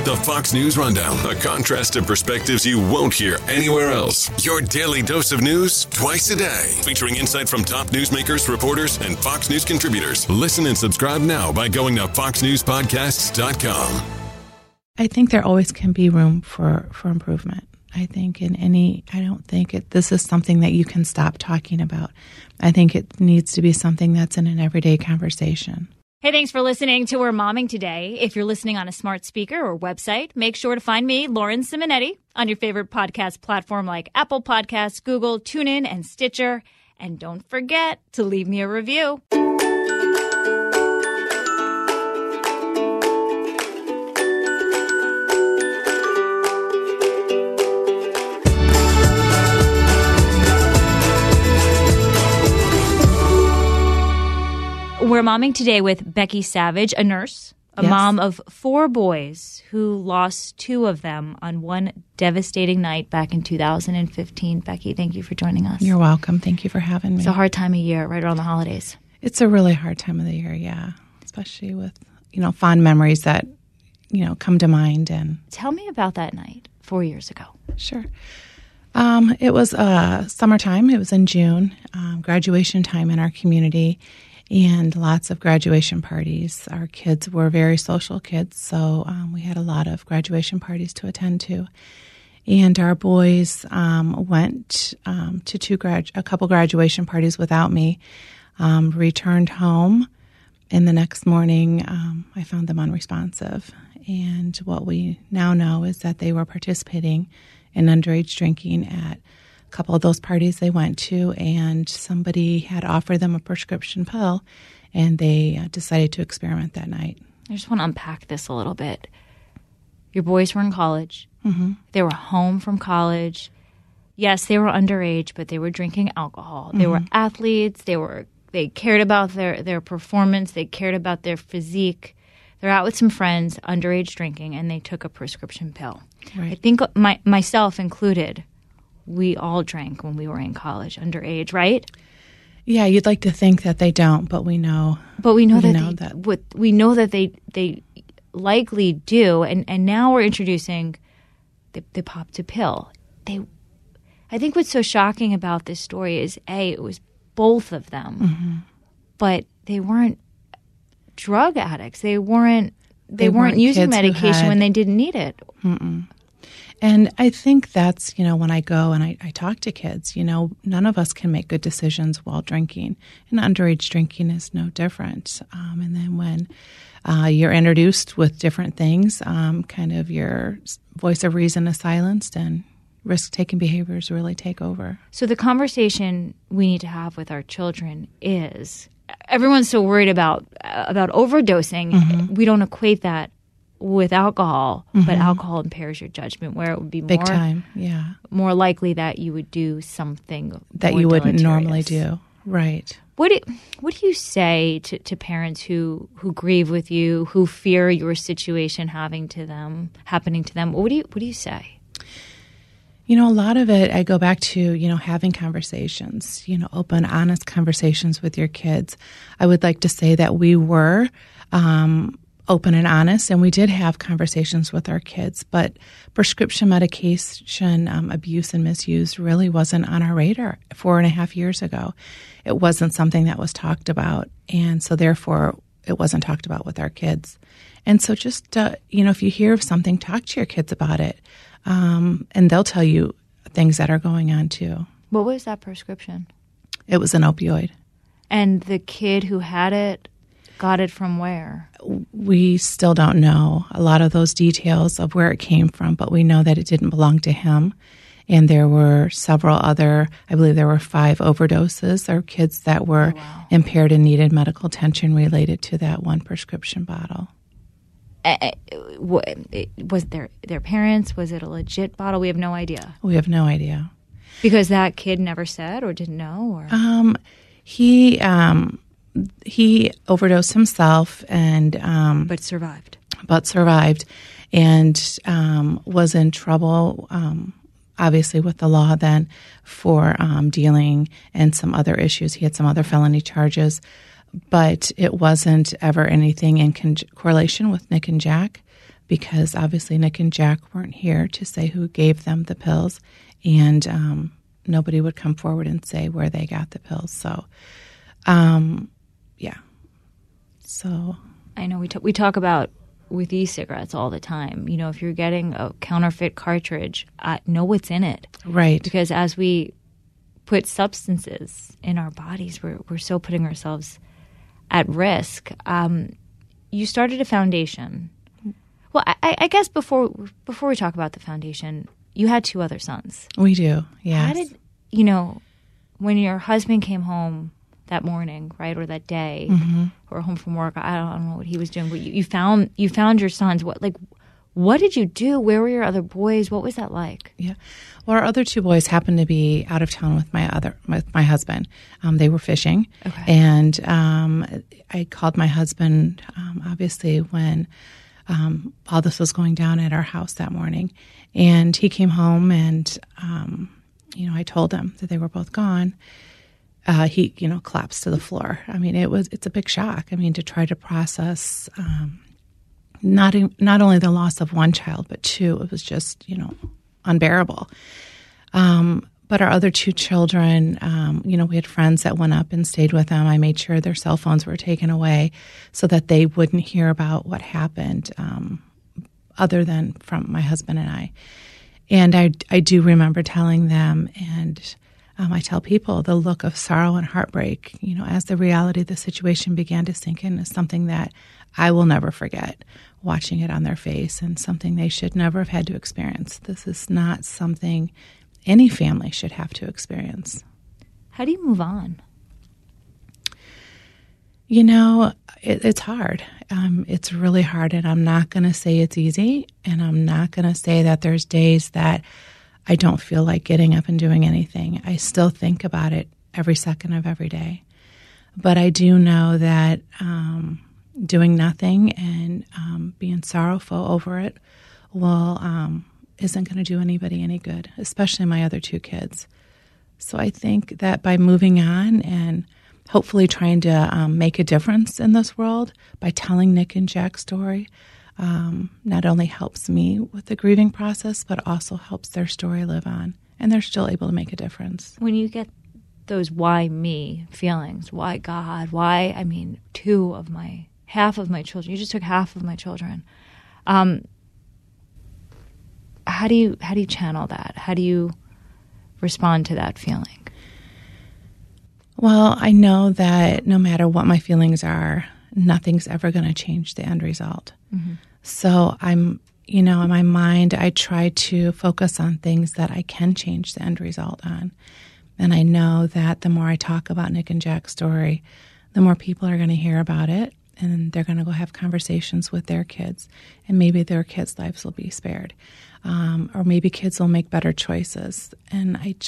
The Fox News Rundown, a contrast of perspectives you won't hear anywhere else. Your daily dose of news twice a day, featuring insight from top newsmakers, reporters, and Fox News contributors. Listen and subscribe now by going to foxnewspodcasts.com. I think there always can be room for improvement. I think I don't think this is something that you can stop talking about. I think it needs to be something that's in an everyday conversation. Hey, thanks for listening to We're Momming today. If you're listening on a smart speaker or website, make sure to find me, Lauren Simonetti, on your favorite podcast platform like Apple Podcasts, Google, TuneIn, and Stitcher. And don't forget to leave me a review. We're momming today with Becky Savage, a nurse, a mom of 4 boys who lost 2 of them on one devastating night back in 2015. Becky, thank you for joining us. You're welcome. Thank you for having me. It's a hard time of year, right around the holidays. It's a really hard time of the year, yeah, especially with, fond memories that, come to mind. And tell me about that night 4 years ago. Sure. It was summertime. It was in June, graduation time in our community. And lots of graduation parties. Our kids were very social kids, so we had a lot of graduation parties to attend to. And our boys went to a couple graduation parties without me, returned home, and the next morning I found them unresponsive. And what we now know is that they were participating in underage drinking at a couple of those parties they went to, and somebody had offered them a prescription pill, and they decided to experiment that night. I just want to unpack this a little bit. Your boys were in college. Mm-hmm. They were home from college. Yes, they were underage, but they were drinking alcohol. Mm-hmm. They were athletes. They cared about their performance. They cared about their physique. They're out with some friends, underage drinking, and they took a prescription pill. Right. I think myself included, we all drank when we were in college, underage, right? Yeah, you'd like to think that they don't, but we know. But we know that they likely do, and now we're introducing they popped a pill. I think what's so shocking about this story is it was both of them, mm-hmm. but they weren't drug addicts. They weren't using medication when they didn't need it. Mm-mm. And I think that's, when I go and I talk to kids, none of us can make good decisions while drinking. And underage drinking is no different. And then when you're introduced with different things, kind of your voice of reason is silenced and risk-taking behaviors really take over. So the conversation we need to have with our children is, everyone's so worried about overdosing. Mm-hmm. We don't equate that with alcohol, mm-hmm. but alcohol impairs your judgment, where it would be big time, yeah, more likely that you would do something that more you wouldn't deleterious. normally do. Right. What do you say to parents who grieve with you, who fear your situation happening to them? What do you say? A lot of it, I go back to, having conversations, open, honest conversations with your kids. I would like to say that we were open and honest, and we did have conversations with our kids, but prescription medication abuse and misuse really wasn't on our radar 4.5 years ago. It wasn't something that was talked about, and so therefore it wasn't talked about with our kids. And so just, if you hear of something, talk to your kids about it, and they'll tell you things that are going on too. What was that prescription? It was an opioid. And the kid who had it got it from where? We still don't know a lot of those details of where it came from, but we know that it didn't belong to him. And there were several other, I believe there were 5 overdoses or kids that were impaired and needed medical attention related to that one prescription bottle. Was their parents? Was it a legit bottle? We have no idea. We have no idea. Because that kid never said or didn't know? Or? He overdosed himself and but survived. And was in trouble, obviously, with the law then for dealing and some other issues. He had some other felony charges, but it wasn't ever anything in correlation with Nick and Jack. because obviously Nick and Jack weren't here to say who gave them the pills, and nobody would come forward and say where they got the pills. So, yeah. So I know we talk about with e-cigarettes all the time. You know, if you're getting a counterfeit cartridge, know what's in it. Right. Because as we put substances in our bodies, we're so putting ourselves at risk. You started a foundation. Well, I guess before we talk about the foundation, you had 2 other sons. We do, yes. How did, when your husband came home that morning, right, or that day, or home from work, I don't know what he was doing, but you found your sons. What did you do? Where were your other boys? What was that like? Yeah. Well, our other 2 boys happened to be out of town with my husband. They were fishing. Okay. And I called my husband, obviously, when all this was going down at our house that morning. And he came home and, I told him that they were both gone. He, collapsed to the floor. I mean, it's a big shock. I mean, to try to process not only the loss of one child, but 2, it was just, unbearable. But our other 2 children, we had friends that went up and stayed with them. I made sure their cell phones were taken away so that they wouldn't hear about what happened other than from my husband and I. And I do remember telling them, and I tell people, the look of sorrow and heartbreak, as the reality of the situation began to sink in, is something that I will never forget, watching it on their face, and something they should never have had to experience. This is not something any family should have to experience. How do you move on? It's hard. It's really hard, and I'm not going to say it's easy, and I'm not going to say that there's days that I don't feel like getting up and doing anything. I still think about it every second of every day. But I do know that doing nothing and being sorrowful over it isn't going to do anybody any good, especially my other 2 kids. So I think that by moving on and hopefully trying to make a difference in this world by telling Nick and Jack's story, not only helps me with the grieving process, but also helps their story live on. And they're still able to make a difference. When you get those why me feelings, why God, why, half of my children, you just took half of my children. How do you channel that? How do you respond to that feeling? Well, I know that no matter what my feelings are, nothing's ever going to change the end result. Mm-hmm. So I'm, in my mind, I try to focus on things that I can change the end result on. And I know that the more I talk about Nick and Jack's story, the more people are going to hear about it, and they're going to go have conversations with their kids, and maybe their kids' lives will be spared. Or maybe kids will make better choices. And I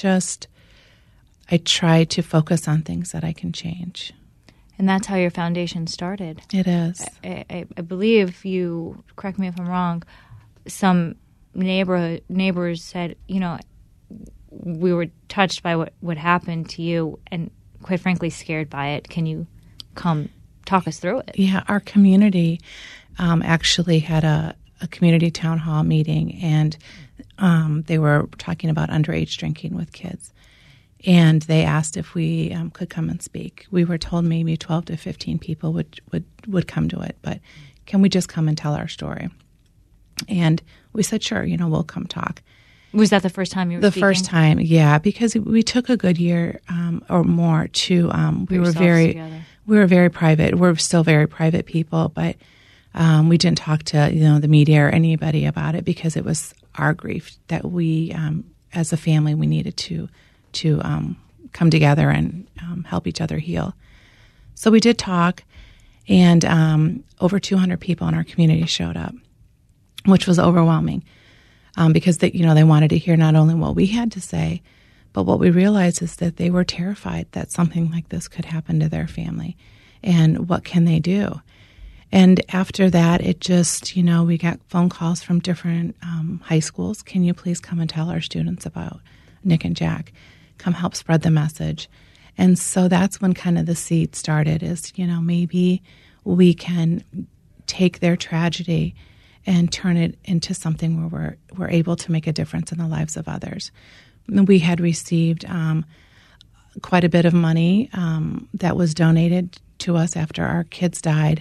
try to focus on things that I can change. And that's how your foundation started. It is. I believe you, correct me if I'm wrong, some neighbors said, we were touched by what happened to you and quite frankly scared by it. Can you come talk us through it? Yeah, our community actually had a community town hall meeting, and they were talking about underage drinking with kids. And they asked if we could come and speak. We were told maybe 12 to 15 people would come to it, but can we just come and tell our story? And we said, sure, we'll come talk. Was that the first time you were speaking? The first time, yeah, because we took a good year or more to. We were very private. We're still very private people, but we didn't talk to the media or anybody about it because it was our grief that we, as a family, we needed to come together and help each other heal. So we did talk, and over 200 people in our community showed up, which was overwhelming because they wanted to hear not only what we had to say, but what we realized is that they were terrified that something like this could happen to their family, and what can they do? And after that, it just, we got phone calls from different high schools. Can you please come and tell our students about Nick and Jack? Come help spread the message. And so that's when kind of the seed started is, maybe we can take their tragedy and turn it into something where we're able to make a difference in the lives of others. We had received quite a bit of money that was donated to us after our kids died,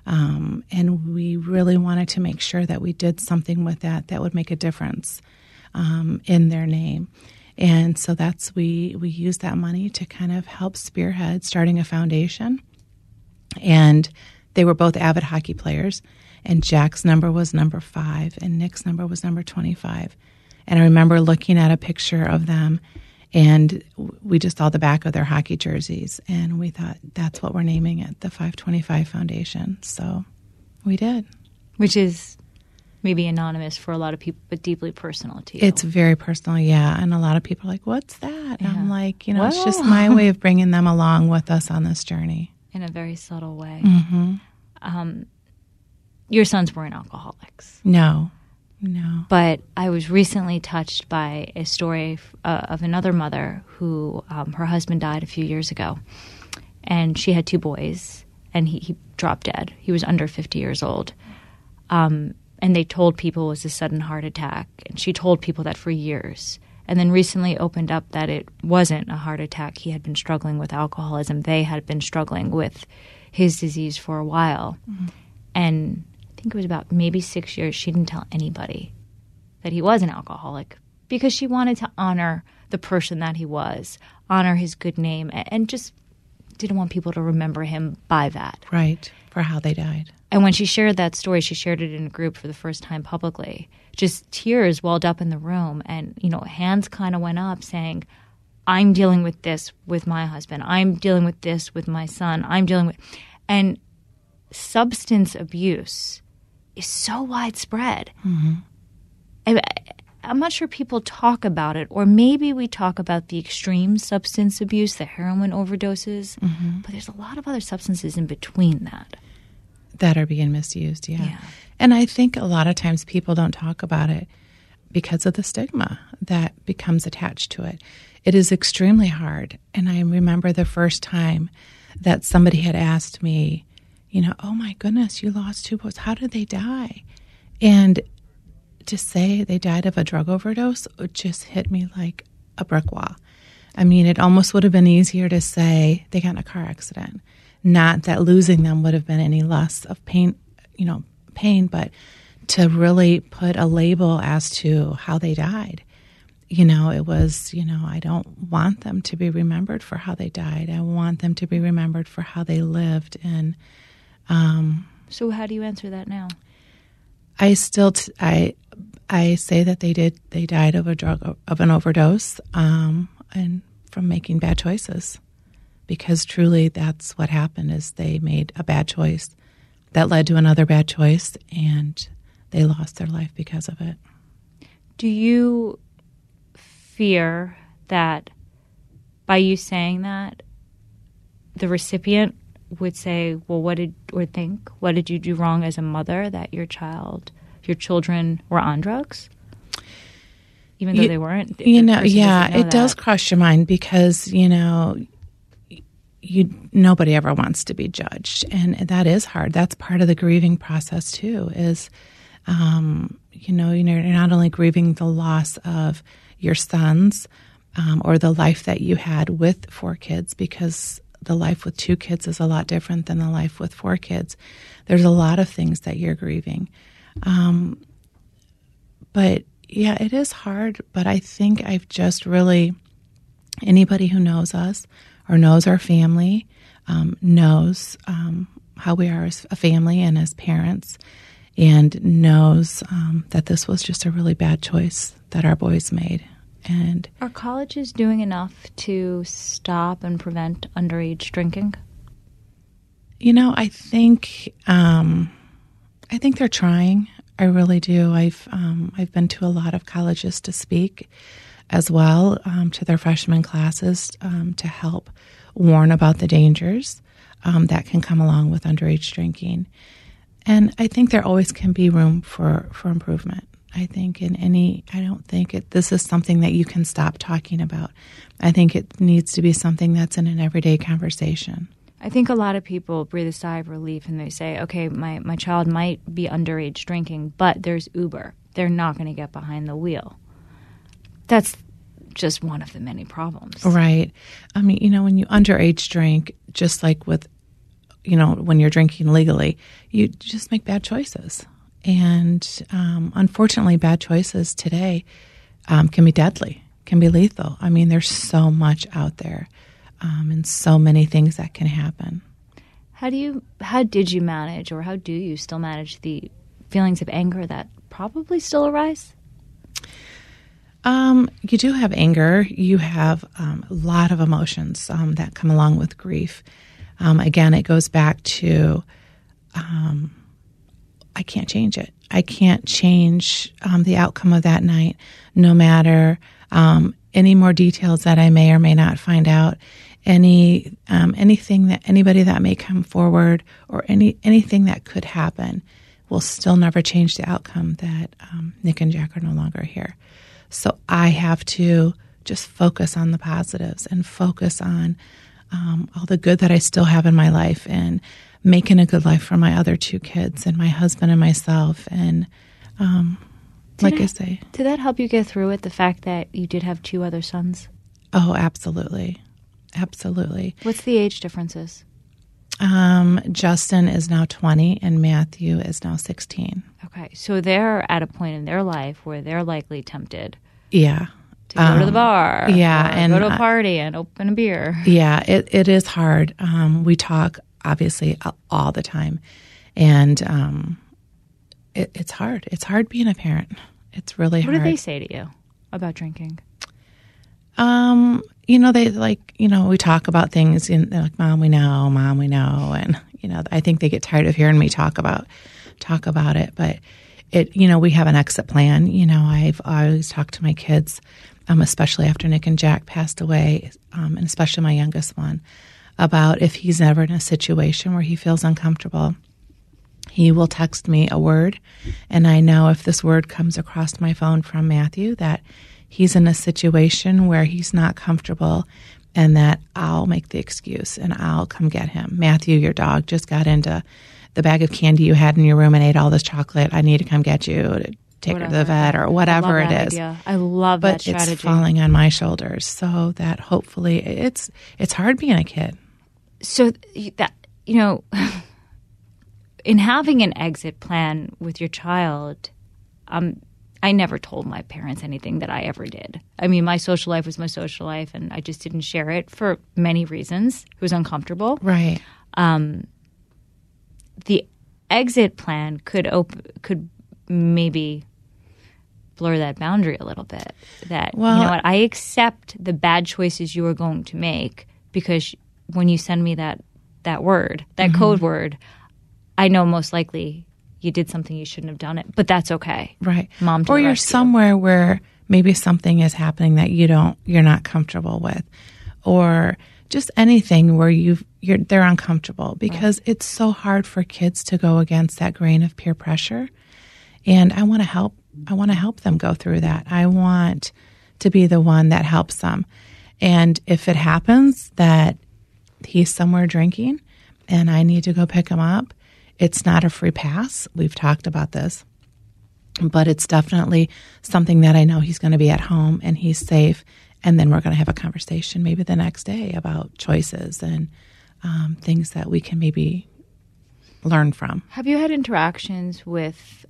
and we really wanted to make sure that we did something with that would make a difference in their name. And so we used that money to kind of help spearhead starting a foundation. And they were both avid hockey players, and Jack's number was number 5 and Nick's number was number 25. And I remember looking at a picture of them, and we just saw the back of their hockey jerseys, and we thought, that's what we're naming it, the 525 Foundation. So we did. Which is maybe anonymous for a lot of people, but deeply personal to you. It's very personal, yeah. And a lot of people are like, what's that? Yeah. And I'm like, it's just my way of bringing them along with us on this journey. In a very subtle way. Mm-hmm. Your sons weren't alcoholics. No. But I was recently touched by a story of another mother who her husband died a few years ago. And she had 2 boys, and he dropped dead. He was under 50 years old. And they told people it was a sudden heart attack. And she told people that for years. And then recently opened up that it wasn't a heart attack. He had been struggling with alcoholism. They had been struggling with his disease for a while. Mm-hmm. And I think it was about maybe 6 years, she didn't tell anybody that he was an alcoholic because she wanted to honor the person that he was, honor his good name, and just didn't want people to remember him by that. Right, for how they died. And when she shared that story, she shared it in a group for the first time publicly. Just tears welled up in the room, and hands kind of went up saying, I'm dealing with this with my husband. I'm dealing with this with my son. And substance abuse is so widespread. Mm-hmm. I'm not sure people talk about it, or maybe we talk about the extreme substance abuse, the heroin overdoses, but there's a lot of other substances in between that are being misused, yeah. And I think a lot of times people don't talk about it because of the stigma that becomes attached to it. It is extremely hard. And I remember the first time that somebody had asked me, oh my goodness, you lost 2 boys. How did they die? And to say they died of a drug overdose, it just hit me like a brick wall. I mean, it almost would have been easier to say they got in a car accident. Not that losing them would have been any less of pain, but to really put a label as to how they died. It was, I don't want them to be remembered for how they died. I want them to be remembered for how they lived. And so how do you answer that now? I still, I say that they died of an overdose, and from making bad choices. Because truly that's what happened, is they made a bad choice that led to another bad choice, and they lost their life because of it. Do you fear that by you saying that, the recipient would say, well, what did you do wrong as a mother that your children were on drugs? Even though they weren't? It does cross your mind because, nobody ever wants to be judged, and that is hard. That's part of the grieving process too. Is you're not only grieving the loss of your sons or the life that you had with 4 kids, because the life with 2 kids is a lot different than the life with 4 kids. There's a lot of things that you're grieving, but yeah, it is hard. But I think I've just really, anybody who knows us or knows our family, knows how we are as a family and as parents, and knows that this was just a really bad choice that our boys made. And are colleges doing enough to stop and prevent underage drinking? I think they're trying. I really do. I've been to a lot of colleges to speak as well, to their freshman classes, to help warn about the dangers that can come along with underage drinking. And I think there always can be room for improvement. I think I don't think this is something that you can stop talking about. I think it needs to be something that's in an everyday conversation. I think a lot of people breathe a sigh of relief and they say, okay, my child might be underage drinking, but there's Uber. They're not going to get behind the wheel. That's just one of the many problems. Right. I mean, when you underage drink, just like with, when you're drinking legally, you just make bad choices. And unfortunately, bad choices today can be deadly, can be lethal. I mean, there's so much out there and so many things that can happen. How did you manage, or how do you still manage the feelings of anger that probably still arise? You do have anger. You have a lot of emotions that come along with grief. Again, it goes back to I can't change it. I can't change the outcome of that night, no matter any more details that I may or may not find out, anything that anybody that may come forward, or anything that could happen will still never change the outcome that Nick and Jack are no longer here. So I have to just focus on the positives and focus on all the good that I still have in my life, and making a good life for my other two kids and my husband and myself. And I say. Did that help you get through it, the fact that you did have two other sons? Oh, absolutely. Absolutely. What's the age differences? Justin is now 20 and Matthew is now 16. Okay. So they're at a point in their life where they're likely tempted. Yeah. To go to the bar. Yeah. And go to a party and open a beer. Yeah. It is hard. We talk obviously all the time, and it's hard. It's hard being a parent. It's really hard. What do they say to you about drinking? They we talk about things, and they're like, Mom, we know. And, I think they get tired of hearing me talk about it. But we have an exit plan. I've always talked to my kids, especially after Nick and Jack passed away, and especially my youngest one, about if he's ever in a situation where he feels uncomfortable, he will text me a word. And I know if this word comes across my phone from Matthew, that he's in a situation where he's not comfortable, and that I'll make the excuse and I'll come get him. Matthew, your dog just got into the bag of candy you had in your room and ate all this chocolate. I need to come get you to take her to the vet, or whatever it is. Idea. I love that strategy. But it's falling on my shoulders, so that hopefully it's hard being a kid. So that, in having an exit plan with your child, I never told my parents anything that I ever did. I mean, my social life was my social life, and I just didn't share it for many reasons. It was uncomfortable. Right. The exit plan could maybe blur that boundary a little bit. That, well, you know what, I accept the bad choices you are going to make, because when you send me that word, that mm-hmm. code word, I know most likely you did something you shouldn't have done it. But that's okay. Right. Mom to or the you're rescue. somewhere where maybe something is happening that you're not comfortable with, or just anything where they're uncomfortable, because right. It's so hard for kids to go against that grain of peer pressure. And I want to help them go through that. I want to be the one that helps them. And if it happens that he's somewhere drinking and I need to go pick him up, it's not a free pass. We've talked about this, but it's definitely something that I know he's going to be at home and he's safe. And then we're going to have a conversation maybe the next day about choices and things that we can maybe learn from. Have you had interactions with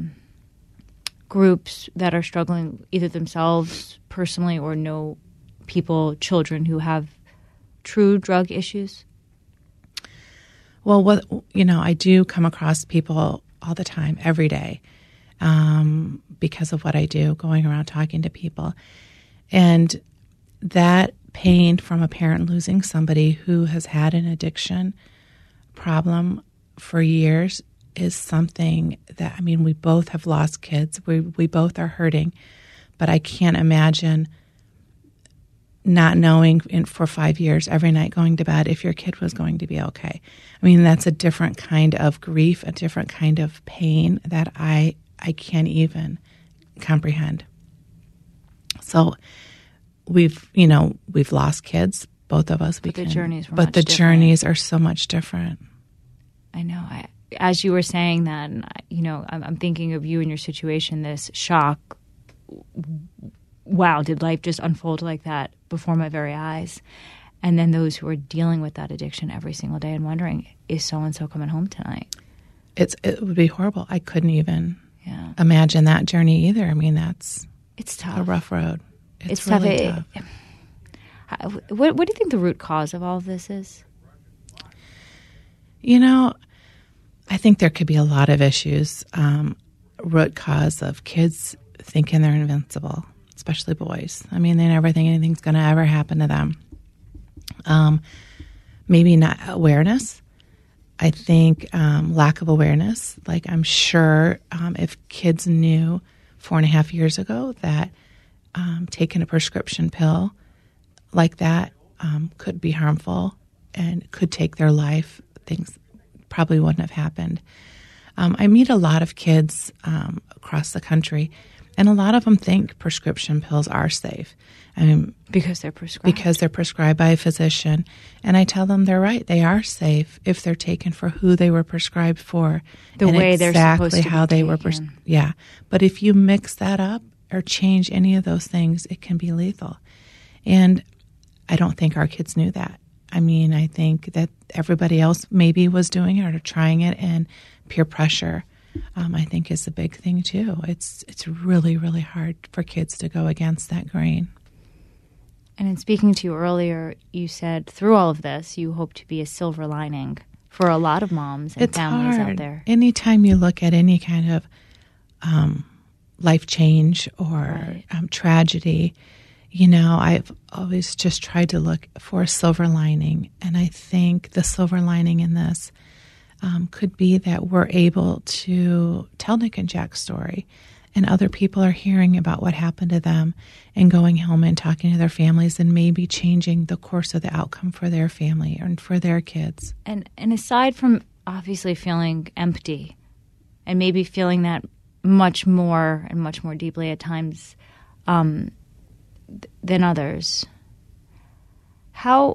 groups that are struggling either themselves personally or know children who have true drug issues? Well, I do come across people all the time, every day, because of what I do, going around talking to people. And that pain from a parent losing somebody who has had an addiction problem for years is something that, we both have lost kids. We both are hurting, but I can't imagine not knowing for 5 years every night going to bed if your kid was going to be okay. That's a different kind of grief, a different kind of pain that I can't even comprehend. So we've lost kids, both of us. The journeys were but the different. Journeys are so much different. I know. As you were saying that, I'm thinking of you and your situation, this shock. Wow, did life just unfold like that before my very eyes? And then those who are dealing with that addiction every single day and wondering, is so-and-so coming home tonight? It would be horrible. I couldn't even imagine that journey either. I mean, it's tough. A rough road. It's really tough. What do you think the root cause of all of this is? I think there could be a lot of issues. Root cause of kids thinking they're invincible, especially boys. I mean, they never think anything's going to ever happen to them. Maybe not awareness. I think lack of awareness. Like, I'm sure if kids knew 4.5 years ago that taking a prescription pill like that could be harmful and could take their life, things probably wouldn't have happened. I meet a lot of kids across the country, and a lot of them think prescription pills are safe. Because they're prescribed. Because they're prescribed by a physician. And I tell them they're right. They are safe if they're taken for who they were prescribed for. The way they're supposed to be how they were prescribed. Yeah. But if you mix that up or change any of those things, it can be lethal. And I don't think our kids knew that. I mean, I think that everybody else maybe was doing it or trying it, and peer pressure, I think, is a big thing too. It's really, really hard for kids to go against that grain. And in speaking to you earlier, you said through all of this, you hope to be a silver lining for a lot of moms and families out there. Anytime you look at any kind of life change or tragedy, I've always just tried to look for a silver lining. And I think the silver lining in this could be that we're able to tell Nick and Jack's story, and other people are hearing about what happened to them and going home and talking to their families and maybe changing the course of the outcome for their family and for their kids. And aside from obviously feeling empty and maybe feeling that much more deeply at times than others, how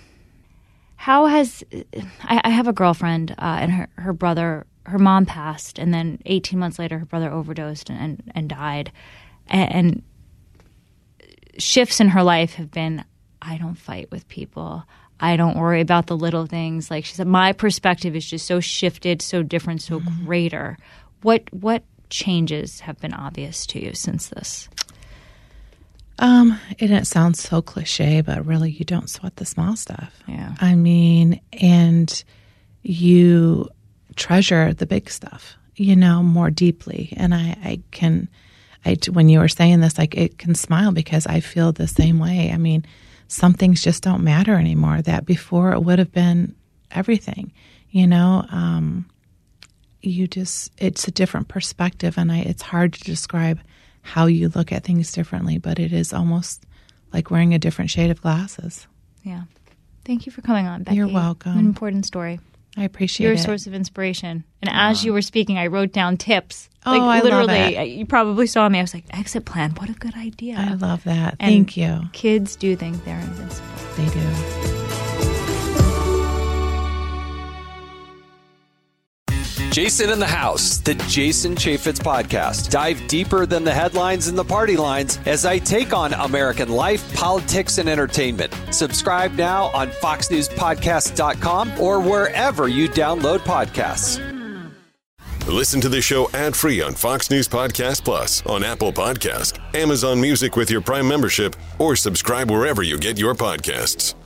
has I have a girlfriend and her brother. Her mom passed, and then 18 months later, her brother overdosed and died. And shifts in her life have been, I don't fight with people. I don't worry about the little things. Like she said, my perspective is just so shifted, so different, so greater. What changes have been obvious to you since this? And it sounds so cliche, but really you don't sweat the small stuff. Yeah. I mean, and you treasure the big stuff, more deeply. And I when you were saying this, it can smile because I feel the same way. I mean, some things just don't matter anymore that before it would have been everything, it's a different perspective. And it's hard to describe how you look at things differently, but it is almost like wearing a different shade of glasses. Yeah. Thank you for coming on, Becky. You're welcome. An important story. I appreciate You're it. a source of inspiration. And as you were speaking, I wrote down tips. I literally, love it. You probably saw me. I was like, exit plan. What a good idea. I love that. And thank you. Kids do think they're invincible. They do. Jason in the House, the Jason Chaffetz Podcast. Dive deeper than the headlines and the party lines as I take on American life, politics, and entertainment. Subscribe now on FoxNewsPodcast.com or wherever you download podcasts. Listen to the show ad-free on Fox News Podcast Plus, on Apple Podcast, Amazon Music with your Prime membership, or subscribe wherever you get your podcasts.